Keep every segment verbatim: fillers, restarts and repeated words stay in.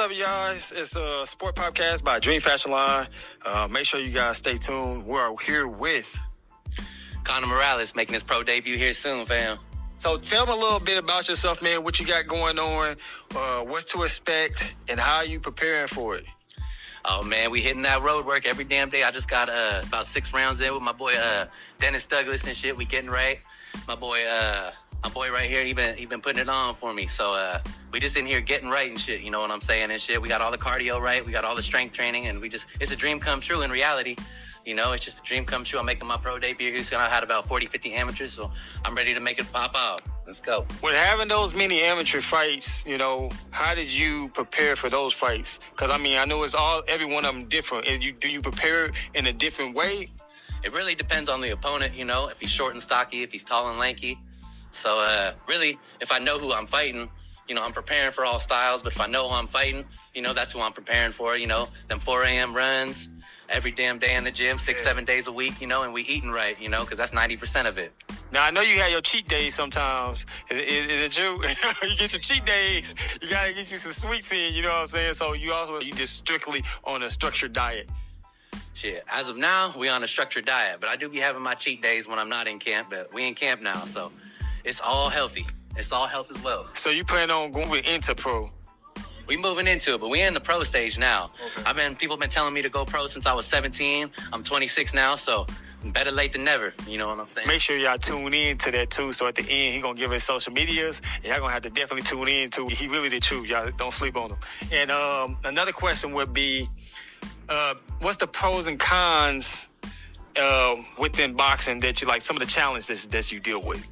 up, y'all? It's, it's a sport podcast by Dream Fashion Line. Uh, make sure you guys stay tuned. We're here with Conor Morales making his pro debut here soon, fam. So tell me a little bit about yourself, man. What you got going on, uh, what's to expect, and how are you preparing for it? Oh, man, we hitting that road work every damn day. I just got uh, about six rounds in with my boy uh, Dennis Douglas and shit. We getting right. My boy, uh, my boy right here, he been he been putting it on for me. So uh, we just in here getting right and shit. You know what I'm saying and shit. We got all the cardio right. We got all the strength training, and we just it's a dream come true in reality. You know, it's just a dream come true. I'm making my pro debut here soon. I had about forty, fifty amateurs, so I'm ready to make it pop out. Let's go. When having those many amateur fights, you know, how did you prepare for those fights? Because, I mean, I know it's all, every one of them different. And you, do you prepare in a different way? It really depends on the opponent, you know, if he's short and stocky, if he's tall and lanky. So, uh, really, if I know who I'm fighting, you know, I'm preparing for all styles. But if I know who I'm fighting, you know, that's who I'm preparing for, you know, them four a.m. runs every damn day in the gym, six, yeah. seven days a week, you know, and we eating right, you know, because that's ninety percent of it. Now, I know you have your cheat days sometimes. Is, is, is it true? You get your cheat days. You got to get you some sweets in, you know what I'm saying? So you also, you just strictly on a structured diet. Shit, as of now, we on a structured diet, but I do be having my cheat days when I'm not in camp, but we in camp now, so it's all healthy. It's all health as well. So you plan on going into pro? We moving into it, but we in the pro stage now. Okay. I've been, people been telling me to go pro since I was seventeen. I'm twenty-six now, so better late than never. You know what I'm saying? Make sure y'all tune in to that too. So at the end, he gonna give us social medias, and y'all gonna have to definitely tune in to. He really the truth. Y'all don't sleep on him. And um, another question would be, uh, what's the pros and cons uh, within boxing that you like? Some of the challenges that you deal with.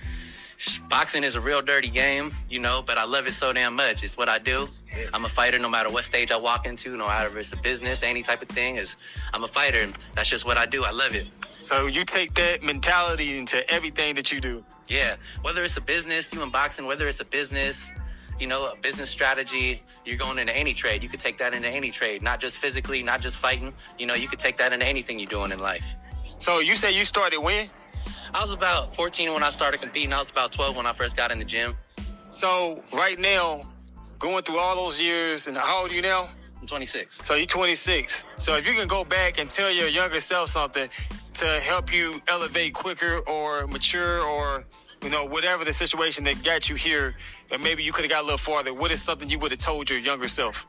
Boxing is a real dirty game, you know, but I love it so damn much. It's what I do. I'm a fighter no matter what stage I walk into, no matter if it's a business, any type of thing. Is I'm a fighter, and that's just what I do. I love it. So you take that mentality into everything that you do? Yeah. Whether it's a business, you in boxing, whether it's a business, you know, a business strategy, you're going into any trade. You could take that into any trade, not just physically, not just fighting. You know, you could take that into anything you're doing in life. So you say you started when? I was about fourteen when I started competing. I was about twelve when I first got in the gym. So right now, going through all those years, and how old are you now? I'm twenty-six. So you're twenty-six. So if you can go back and tell your younger self something to help you elevate quicker or mature or, you know, whatever the situation that got you here, and maybe you could have got a little farther, what is something you would have told your younger self?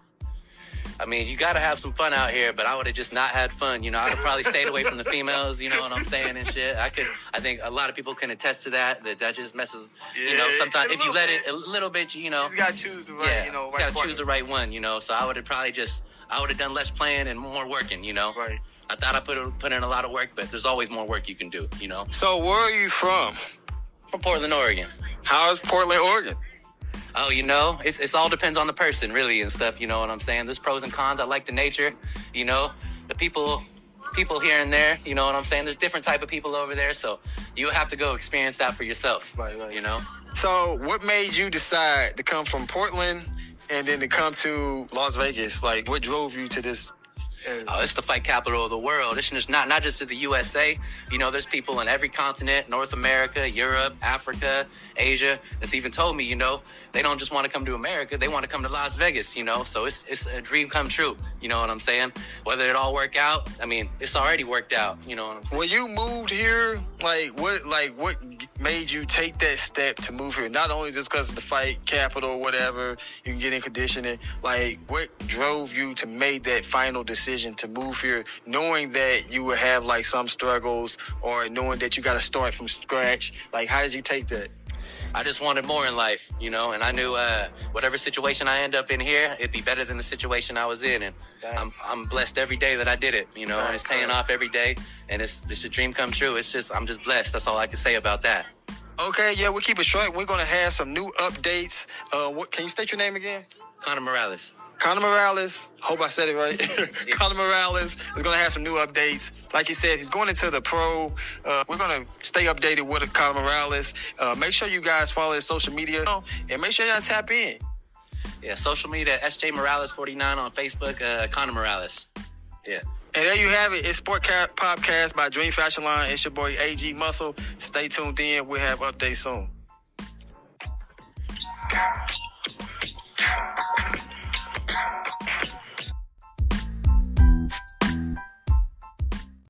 I mean, you got to have some fun out here, but I would have just not had fun. You know, I'd have probably stayed away from the females, you know what I'm saying, and shit. I could, I think a lot of people can attest to that, that that just messes, yeah, you know, sometimes if you let it a little bit, you know. You got to choose the right, yeah, you know, right right got to choose the right one, you know. So I would have probably just, I would have done less playing and more working, you know. Right. I thought I put, put in a lot of work, but there's always more work you can do, you know. So where are you from? From Portland, Oregon. How is Portland, Oregon? Oh, you know, it's it's all depends on the person, really, and stuff, you know what I'm saying? There's pros and cons. I like the nature, you know, the people people here and there, you know what I'm saying? There's different type of people over there, so you have to go experience that for yourself, right, right. You know? So what made you decide to come from Portland and then to come to Las Vegas? Like, what drove you to this area? Oh, it's the fight capital of the world. It's just not, not just to the U S A. You know, there's people in every continent, North America, Europe, Africa, Asia, that's even told me, you know, they don't just want to come to America. They want to come to Las Vegas, you know. So it's it's a dream come true, you know what I'm saying? Whether it all work out, I mean, it's already worked out, you know what I'm saying? When you moved here, like what like what made you take that step to move here? Not only just because of the fight capital or whatever, you can get in conditioning. Like, what drove you to make that final decision to move here, knowing that you would have like some struggles or knowing that you got to start from scratch? Like, how did you take that? I just wanted more in life, you know, and I knew uh, whatever situation I end up in here, it'd be better than the situation I was in, and I'm I'm blessed every day that I did it, you know, and it's paying off every day, and it's it's a dream come true. It's just, I'm just blessed. That's all I can say about that. Okay, yeah, we'll keep it short. We're going to have some new updates. Uh, what? Can you state your name again? Conor Morales. Conor Morales, hope I said it right. Yeah. Conor Morales is going to have some new updates. Like he said, he's going into the pro. Uh, we're going to stay updated with Conor Morales. Uh, make sure you guys follow his social media and make sure y'all tap in. Yeah, social media, S J Morales forty-nine on Facebook, uh, Conor Morales. Yeah. And there you have it. It's Sport Cap Podcast by Dream Fashion Line. It's your boy A G Muscle. Stay tuned in. We'll have updates soon.